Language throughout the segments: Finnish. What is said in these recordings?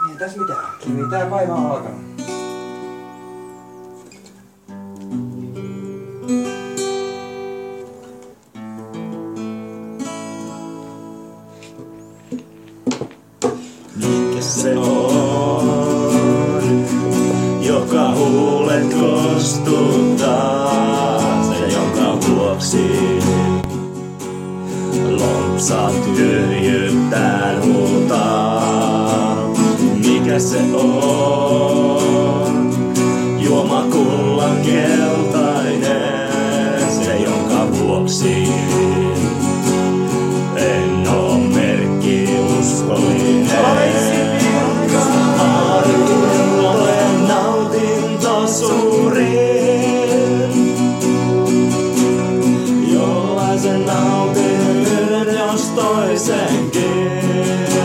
Ei tässä mitään. Kivi tää kaivaa alkanut. Mikä se on, joka huulet kostuttaa, se jonka vuoksi lompsat tyhjyyttään huutaa? Mikä se on, juomakullan keltainen, se jonka vuoksi en oo merkkiuskollinen? Olen nautinto suurin, jollaisen nautin yhden jos toisenkin.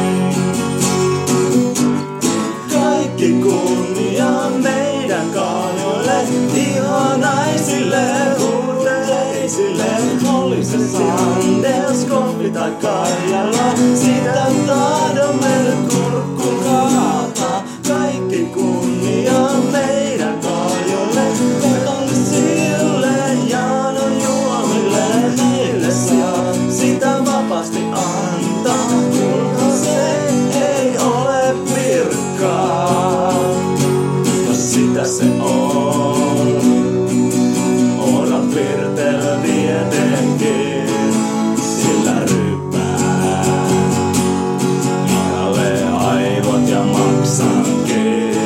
Kaikki kunnia meidän kaljoille, ihanaisille huuteisille. Oli se Sandels, Koppi tai Karjala, sitä tahdomme nyt kurkkuun kaataa. Kaikki kunnia meidän kaljoille, petollisille Jaanon juomille. Meille saa sitä vapaasti antaa, kunhan se ei ole virkkaa. Jos sitä se on, orat virtellä tietenkin, sillä ryppää pihalle aivot ja maksankin.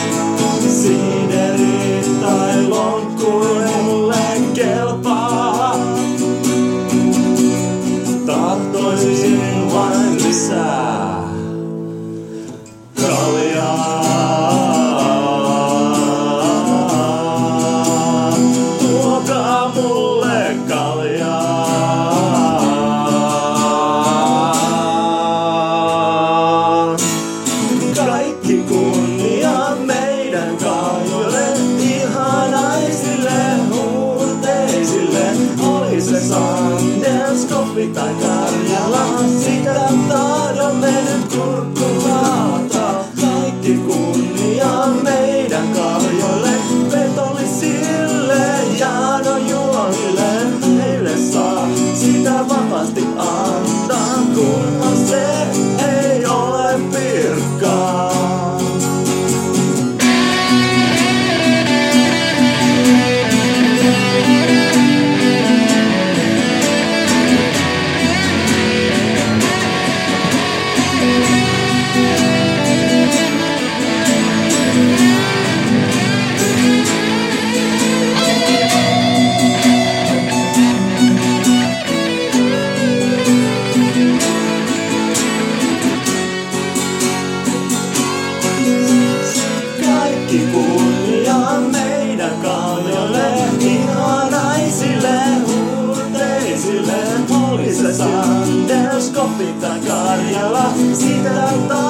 Siideri tai lonkku mulle kelpaa, tahtoisin vain lisää kaljaa. Tuokaa mulle kaljaa. Kaikki kunnia meidän kaljoille, ihanaisille huurteisille. Oli se Sandels, Koppi tai Karjala, sitä tahdomme nyt kurkkuun kaataa. Kaikki kunnia meidän kaljoille, petollisille Jaanon juomille. Meille saa sitä vapaasti antaa, kunhan se ei ole virkkaa. Kaikki kunnia meidän kaljoille, ihanaisille huurteisille. Oli se Sandels, Koppi tai Karjala, sitä